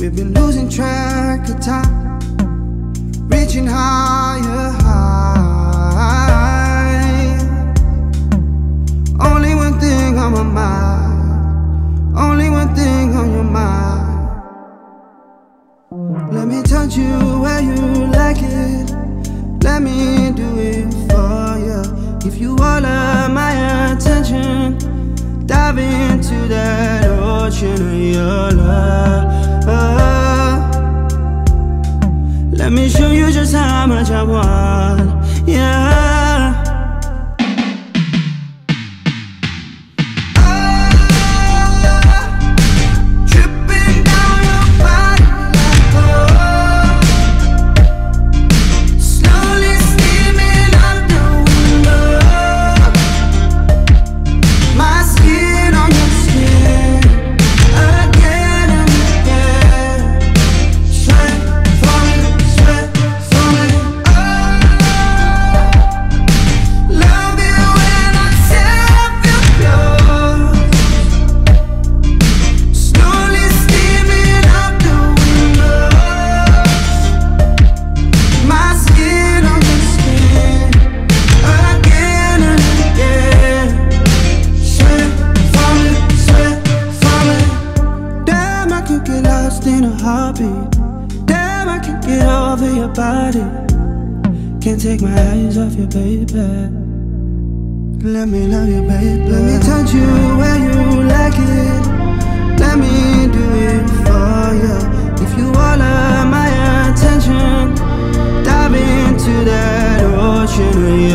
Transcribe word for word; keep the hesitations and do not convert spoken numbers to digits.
You've been losing track of time, reaching higher high. Only one thing on my mind, only one thing on your mind. Let me touch you where you like it, let me do it for you. If you all of my attention, dive into that ocean of your love. Let me show you just how much I want, yeah. In a heartbeat, damn, I can't get over your body. Can't take my eyes off you, baby. Let me love you, baby. Let me touch you where you like it, let me do it for you. If you all of my attention, dive into that ocean.